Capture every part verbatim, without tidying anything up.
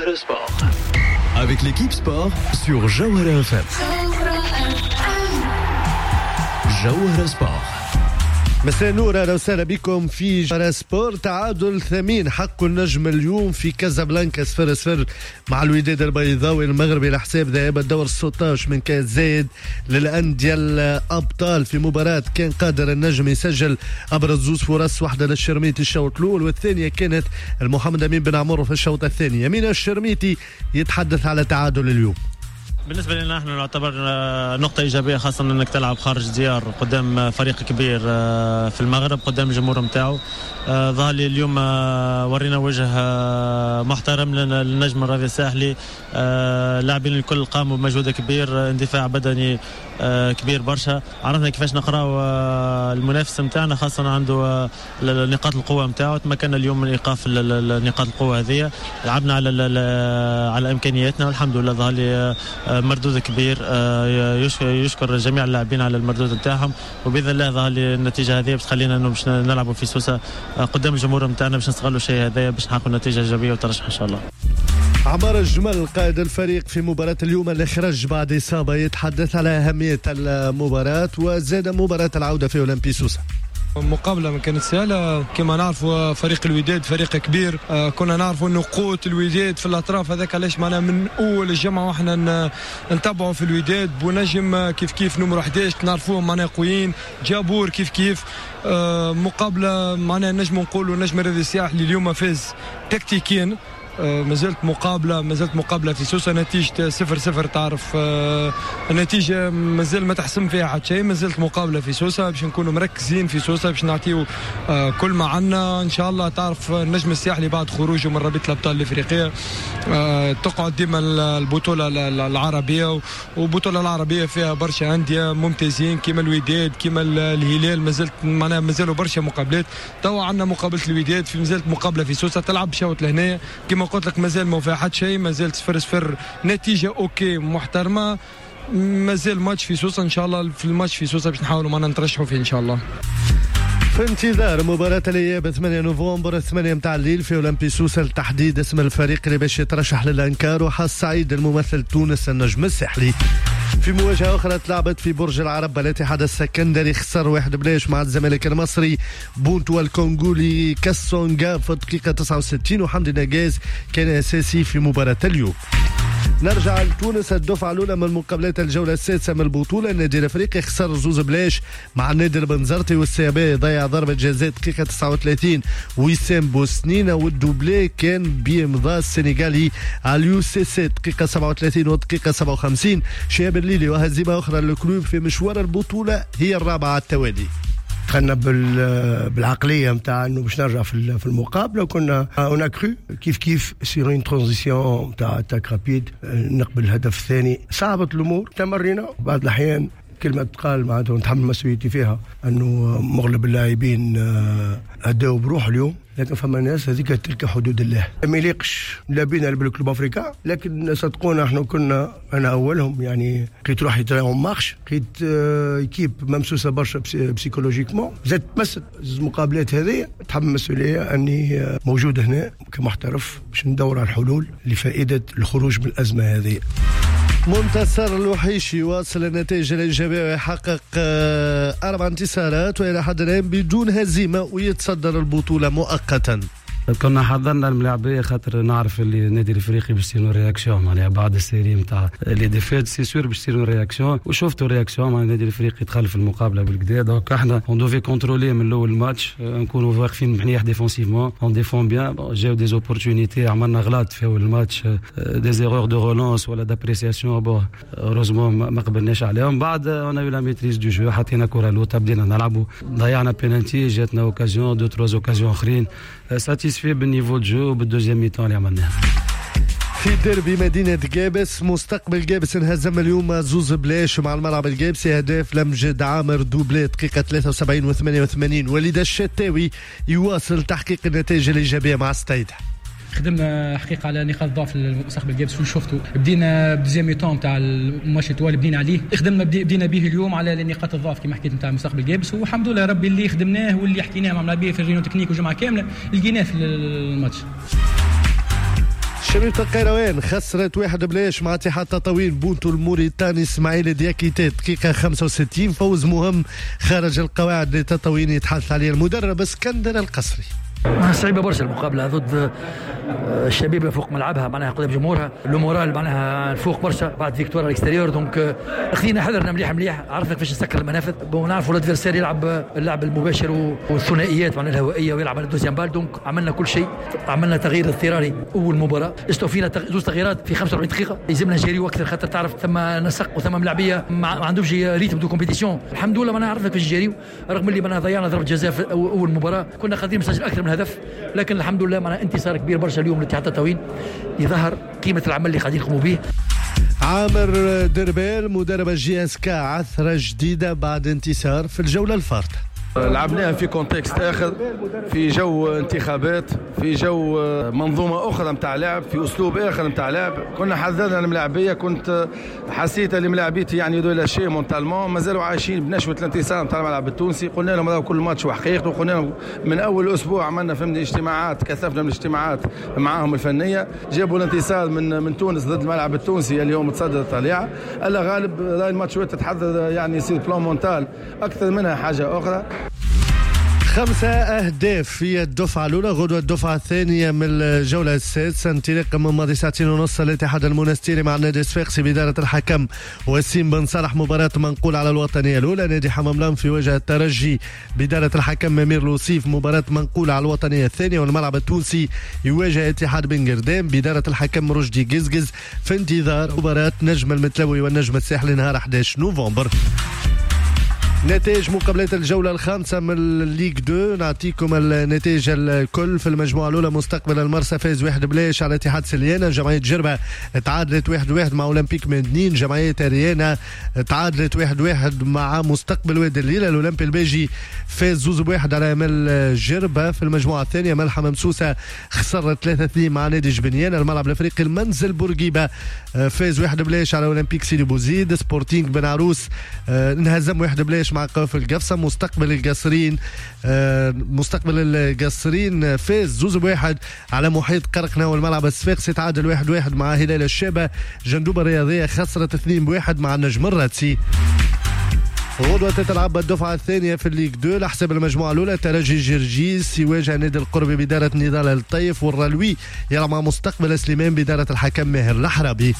Jawhara Sport. Avec l'équipe sport sur Jawhara F M. Jawhara Sport. مساء النور، اهلا وسهلا بكم في جوهرة سبورت. تعادل ثمين حق النجم اليوم في كازابلانكا صفر صفر مع الوداد البيضاوي المغربي على حساب ذهاب الدور ستة عشر من كاس زايد للانديه الابطال. في مباراه كان قادر النجم يسجل ابرز زوز فرص، واحده للشرميتي الشوط الاول والثانيه كانت المحمد امين بن عمرو في الشوط الثاني. يمين الشرميتي يتحدث على تعادل اليوم. بالنسبة لنا نحن نعتبر نقطة إيجابية، خاصة أنك تلعب خارج ديار قدام فريق كبير في المغرب قدام الجمهور متاعه. ظهر لي اليوم ورينا وجه محترم للنجم الرافي الساحلي. لاعبين الكل قاموا بمجهود كبير، اندفاع بدني كبير برشا. عرفنا كيفاش نقراو المنافس متاعنا، خاصة عنده نقاط القوة متاعه. تمكنا اليوم من إيقاف نقاط القوة هذه، لعبنا على على إمكانياتنا والحمد لله. ظهر لي مردود كبير، يشكر جميع اللاعبين على المردود نتاعهم، وباذن الله ظهر لي النتيجه هذه باش تخلينا انه باش نلعبوا في سوسه قدام الجمهور نتاعنا، باش نستغلوا الشيء هذا باش نحققوا نتيجه ايجابيه وترشح ان شاء الله. عمار الجمل قائد الفريق في مباراة اليوم اللي خرج بعد إصابة يتحدث على أهمية المباراة وزاد مباراة العودة في أولمبي سوسة. مقابلة ما كانت سهلة، كما نعرفوا فريق الوداد فريق كبير. آه كنا نعرفوا انه قوة الوداد في الاطراف، هذاك علاش معنا من اول الجمعة واحنا نتابعوا في الوداد. بونجم كيف كيف نمر أحد عشر نعرفوهم معنا قويين، جابور كيف كيف. آه مقابلة معنا نجم نقولوا نجم الرياضي الساحلي اليوم فاز تكتيكيا. آه مازالت مقابلة مازالت مقابلة في سوسة، نتيجة صفر صفر. تعرف آه النتيجة مازال ما تحسم فيها حتى شيء، مازالت مقابلة في سوسة باش نكونوا مركزين في سوسة باش نعطيو آه كل ما عنا إن شاء الله. تعرف النجم الساحلي بعد خروجه من رابطة الأبطال الإفريقية آه تقعد ديما البطولة العربية، والبطولة العربية فيها برشا أندية ممتازين كما الوداد كما الهلال. مازالت معنا مازالوا برشا مقابلات. توا عندنا مقابلة الوداد، في مازالت مقابلة في سوسة تلعب شوط لهنا كما قلت لك. مازال ما فيها حد شيء، مازال صفر صفر، نتيجة أوكي محترمة. مازال ماتش في سوسة إن شاء الله. في الماتش في سوسة باش نحاولوا معنا نترشحوا فيه إن شاء الله. في انتظار مباراة الإياب ثمانية نوفمبر ثمانية متاع الليل في أولمبي سوسة لتحديد اسم الفريق اللي باش يترشح للأنكار. وحاس سعيد الممثل تونس النجم الساحلي. في مواجهة أخرى تلعبت في برج العرب، الاتحاد السكندري خسر واحد بلاش مع الزمالك المصري. بونتو الكونغولي كاسونغا في الدقيقة تسعة وستين، وحمدي نجاز كان أساسي في مباراة اليوم. نرجع لتونس، الدفعة الأولى من مقابلات الجولة السادسة من البطولة. النادي الأفريقي خسر زوز بلاش مع النادي البنزرتي، والسيابي ضيع ضربة جزاء دقيقة تسعة وثلاثين وسام بوسنينة، والدوبلي كان بإمضاء السنغالي عليو سي سي دقيقة سبعة وثلاثين ودقيقة سبعة وخمسين. شهاب الليلي وهزيمة أخرى للكلوب في مشوار البطولة هي الرابعة على التوالي. دخلنا بالعقليه نتاع انه باش نرجع في المقابله، وكنا اون كرو كيف كيف سير اون ترانزيسيون نتاع اتاك رابيد نقبل الهدف الثاني. صعبت الامور، تمرينا بعض الاحيان كلمه تقال معناتها نتحمل مسؤوليتي فيها انه مغلب اللاعبين اداوا بروح اليوم، لكن فما ناس هذيك تلك حدود الله ما يليقش لاعبين بالكلوب افريكا. لكن صدقونا احنا كنا انا اولهم، يعني لقيت روحي تراهم مارش، لقيت ايكيب ممسوسه برشا بسيكولوجيكمون. زاد تمست المقابلات هذه تحمل مسؤوليه اني موجود هنا كمحترف باش ندور على الحلول لفائده الخروج من الازمه هذه. منتصر الوحيشي واصل النتائج الإيجابية ويحقق أربع انتصارات وإلى حد الآن بدون هزيمة ويتصدر البطولة مؤقتا. كنا حضرنا الملاعبيه خاطر نعرف اللي النادي الافريقي باش يصيروا رياكسيون معناها بعد السيري نتاع لي ديفيت سي سور باش يصيروا رياكسيون، وشفتوا رياكسيون مع النادي الافريقي دخل في المقابله بالكدا. دونك احنا اون دوفي كونترولي من الاول الماتش، نكونوا واقفين مليح ديفونسيفمون، اون ديفون بيان. جاو دي اوبورتونيتي، عملنا غلط في اول الماتش، دي زيرور دو رولونس ولا دابريسياسيون، بون اوروزمون ما قبلناش عليهم. بعد اون ايو لا ميتريز دو جو، حطينا كره لوطا بدينا نلعبوا، ضيعنا بينالتي، جاتنا اوكازيون دو تروز اوكازيون اخرين. ساتيسفي بالنيفو جو بالدوزيام ميتون اللي عملناه. في ديربي مدينة قابس، مستقبل قابس انهزم اليوم زوز بلاش مع الملعب القابسي، هدف لمجد عامر دوبلي دقيقة ثلاثة وسبعين وثمانية وثمانين. وليد الشتاوي يواصل تحقيق النتائج الإيجابية مع ستايد. خدمنا حقيقه على نقاط ضعف المستقبل الجابس وشفتوا بدينا بديزيام ميتون تاع الماتش التوالي بدينا عليه، خدمنا بدينا به اليوم على نقاط الضعف كما حكيت نتاع المستقبل الجابس، والحمد لله ربي اللي خدمناه واللي حكيناه مع اللاعبين في الرينو تكنيك وجمعه كامله لقيناه في الماتش. شبيبة القيروان خسرت واحد بلاش مع اتحاد تطاوين بونتو الموريتاني اسماعيل دياكيتي دقيقة خمسة وستين. فوز مهم خارج القواعد لتطاوين يتحدث عليه المدرب اسكندر القصري. صعيبه برشا المقابله ضد الشبيبه فوق ملعبها معناها قدام جمهورها، المورال معناها فوق برشا بعد فيكتوار الاكستيريور. دونك خذينا حذرنا مليح مليح، عرفنا كيفاش نسكر المنافذ، ونعرفوا الادفيرسير يلعب اللعب المباشر والثنائيات معناها الهوائيه ويلعب على الدوزيام بال. دونك عملنا كل شيء، عملنا تغيير اضطراري اول مباراه، استوفينا زوج تغييرات في خمسة وأربعين دقيقه، يلزمنا نجريو اكثر خاطر تعرف ثم نسق وثم ملاعبيه ما عندهمش ريتم دو كومبيتيسيون. الحمد لله معناها عرفنا كيفاش نجريو، رغم اللي معناها ضيعنا ضربه جزاء في اول مباراه، كنا قادرين نسجل اكثر من هدف، لكن الحمد لله معناها انتصار كبير برشا اليوم لاتحاد تطاوين، يظهر قيمه العمل اللي قاعدين يقوموا به. عامر دربيل مدرب الجي اس كا عثره جديده بعد انتصار في الجوله الفارطه. لعبناها في كونتكست اخر، في جو انتخابات، في جو منظومه اخرى نتاع لعب، في اسلوب اخر نتاع لعب. كنا حذرنا الملاعبيه، كنت حسيت اللي ملاعبيتي يعني دو لا شيء مونتالمون مازالوا عايشين بنشوه الانتصار نتاع الملعب التونسي. قلنا لهم راهو كل ماتش وحقيقته، وقلنا لهم من اول اسبوع عملنا فهمني اجتماعات، كثفنا من الاجتماعات معاهم الفنيه، جابوا الانتصار من من تونس ضد الملعب التونسي اللي هو متصدر الطليعه. الا غالب راي الماتشات تتحضر يعني يصير بلان مونتال اكثر منها حاجه اخرى. خمسة أهداف في الدفعة الأولى، غدوة الدفعة الثانية من الجولة السادسة، انطلاق من ماضي ساعتين ونص الاتحاد المنستيري مع النادي الصفاقسي بإدارة الحكم وسيم بن صالح. مباراة منقول على الوطنية الأولى، نادي حماملام في وجه الترجي بإدارة الحكم ممير لوصيف. مباراة منقول على الوطنية الثانية، والملعب التونسي يواجه اتحاد بن قردام بإدارة الحكم رشدي قزقز في انتظار مباراة نجم المتلوي والنجم الساحلي نهار أحد عشر نوفمبر. نتائج مقابلات الجولة الخامسة من الليغ دو، نعطيكم النتائج الكل. في المجموعة الأولى مستقبل المرسى فاز واحد بلاش على اتحاد سليانة، جمعية جربة تعادلت واحد واحد مع أولمبيك مدنين، جمعية ريانا تعادلت واحد واحد مع مستقبل وادي الليلة، الأولمبي البيجي فاز زوز بواحد على أمل جربة. في المجموعة الثانية ملحة ممسوسة خسر ثلاثة اثنين مع نادي جبنيان، الملعب الأفريقي المنزل بورقيبة فاز واحد بلاش على أولمبيك سيدي بوزيد، سبورتينغ بن عروس انهزم واحد بلاش مع قوافل القفصة. مستقبل القصرين آه مستقبل القصرين فاز زوز بواحد على محيط قرقنا، والملعب الصفاقسي تعادل واحد واحد مع هلال الشابة. جندوبة الرياضية خسرت اثنين بواحد مع النجم الراتسي. غدوة تتلعب الدفعة الثانية في الليغ دو لحساب المجموعة الأولى، ترجي جرجيس يواجه نادي القربي بدارة نضال الطيف، والرلوي يلعب مع مستقبل سليمان بدارة الحكم ماهر الحرابي.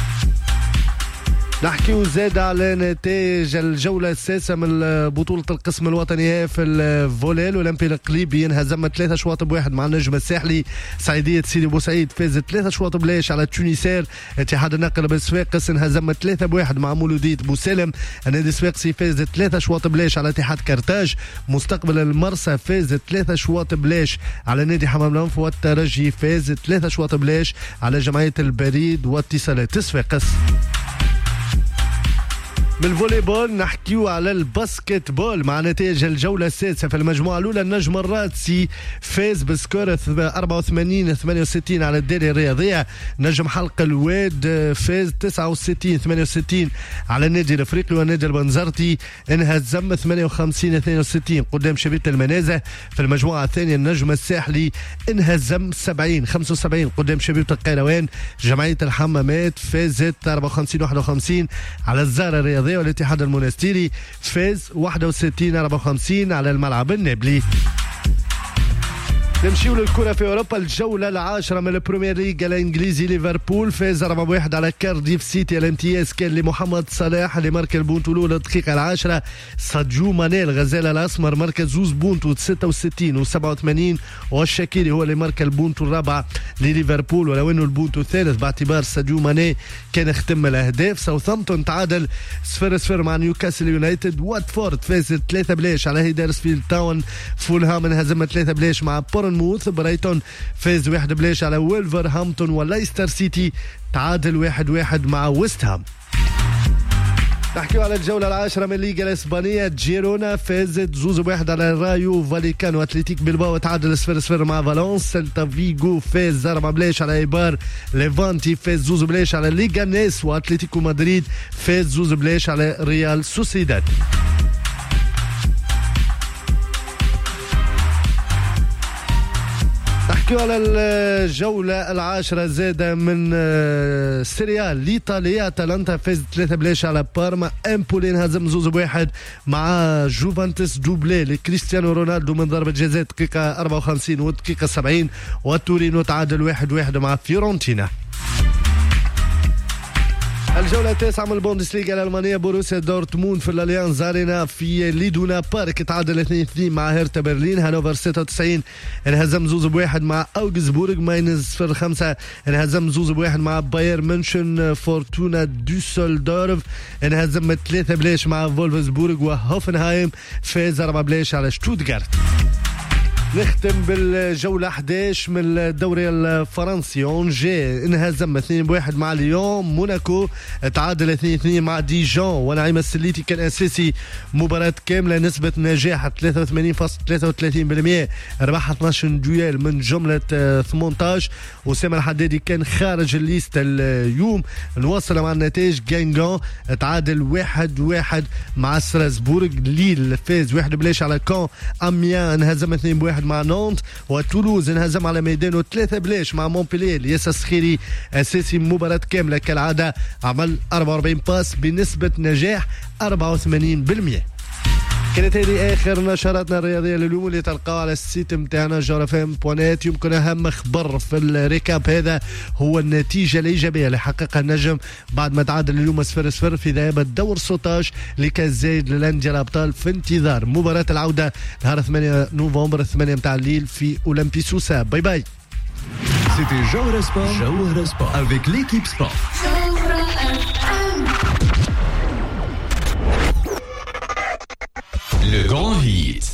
نحكي زاد على نتائج الجولة السادسة من بطولة القسم الوطني في الفولي. الأولمبي القليبي انهزم ثلاثة شواط بواحد مع النجم الساحلي، سعيدية سيدي بوسعيد فاز ثلاثة شواط بلاش على تونسير، اتحاد النقل بالصفاقس انهزم ثلاثة بواحد مع مولودية بوسالم، النادي الصفاقسي فاز ثلاثة شواط بلاش على اتحاد كرتاج، مستقبل المرسى فاز ثلاثة شواط بلاش على نادي حماملانف، والترجي فاز ثلاثة شواط بلاش على جمعية البريد واتصالات الصفاقس. من الفولي بول نحكيو على الباسكت بول مع نتائج الجولة السادسة. في المجموعة الأولى النجم الراتسي فاز بسكور أربعة وثمانين ثمانية وستين على الدائرة الرياضية، نجم حلق الواد فاز تسعة وستين ثمانية وستين على النادي الأفريقي، والنادي البنزرتي انهزم ثمانية وخمسين اثنين وستين قدام شبيبة المنازة. في المجموعة الثانية النجم الساحلي انهزم سبعين خمسة وسبعين قدام شبيبة القيروان، جمعية الحمامات فازت أربعة وخمسين واحد وخمسين على الزهرة الرياضية، والاتحاد المنستيري فاز واحد وستين أربعة وخمسين على الملعب النابلي. نمشيو للكرة في أوروبا، الجولة العاشرة من البريمير ليج الإنجليزي، ليفربول فاز أربعة واحد على كارديف سيتي. الامتياز كان لمحمد صلاح اللي مارك البونتو الأولى الدقيقة العاشرة، ساديو ماني الغزال الأسمر مركز زوز بونتو ستة وستين وسبعة وثمانين، والشاكيري هو اللي مارك البونتو الرابع لليفربول، ولو أنه البونتو الثالث باعتبار ساديو ماني كان ختم الأهداف. ساوثامبتون تعادل صفر صفر مع نيوكاسل يونايتد، واتفورد فاز ثلاثة بلاش على هيدرسفيلد تاون، فولهام انهزم ثلاثة بلاش مع بورنموث، برايتون فاز واحد بلاش على ويلفرهامبتون، ولايستر سيتي تعادل واحد واحد مع ويست هام. نحكيو على الجولة العاشرة من الليغا الإسبانية، جيرونا فازت زوز بواحد على رايو فاليكانو، أتلتيك بلباو تعادل صفر صفر مع فالنس، سيلتا فيغو فاز أربعة بلاش على إيبار، ليفانتي فاز زوز بلاش على ليغانيس، وأتلتيكو مدريد فاز زوز بلاش على ريال سوسيداد. نحكيو على الجولة العاشرة زادة من سيريا الإيطالية. أتلانتا فاز ثلاثة بلاش على بارما. امبولي انهزم زوز بواحد مع جوفانتس دوبلي لكريستيانو رونالدو من ضربة جزاء دقيقة أربعة وخمسين ودقيقة سبعين. وتورينو تعادل واحد واحد مع فيورنتينا. الجولة التاسعة من البوندسليغا الألمانية بوروسيا دورتموند في الأليانز أرينا في ليدونا بارك تعادل اثنين اثنين مع هيرتا برلين. هانوفر ستة وتسعين انهزم زوز بواحد مع أوغسبورغ. ماينز صفر خمسة انهزم زوز بواحد مع باير منشن. فورتونا دوسلدورف انهزم ثلاثة بلاش مع فولفسبورغ. وهوفنهايم فاز أربعة بلاش على شتوتغارت. نختم بالجولة أحد عشر من الدوري الفرنسي. أونجي انهزم اثنين بواحد مع ليون. موناكو تعادل اثنين اثنين مع ديجون. ونعيم السليتي كان أساسي مباراة كاملة. نسبة نجاح ثلاثة وثمانين فاصلة ثلاثة وثلاثين بالمئة. ربح اثناش دويل من جملة ثمانية عشر. وسام الحدادي كان خارج الليست اليوم. نواصل مع النتائج. جانجون تعادل واحد واحد مع ستراسبورغ. ليل فاز واحد بلاش على كون. أميان انهزم اثنين بواحد مع نونت. وتولوز انهزم على ميدانه ثلاثة بلاش مع مونبلييه. الياس السخيري اساسي مباراة كاملة كالعادة. عمل أربعة وأربعين باس بنسبة نجاح أربعة وثمانين بالمئة. كانت هذه اخر نشراتنا الرياضيه لليوم اللي تلقاو على السيت نتاعنا جورفام بوانات. يمكن اهم خبر في الريكاب هذا هو النتيجه الايجابيه اللي حققها النجم بعد ما تعادل اليوم صفر صفر في ذهاب الدور ستة عشر لكاس زايد للانديه الابطال في انتظار مباراه العوده نهار ثمانية نوفمبر ثمانية متاع الليل في اولمبي سوسه. باي باي. C'était Jawhara Sport. Jawhara Sport avec l'équipe sport. Le grand hit.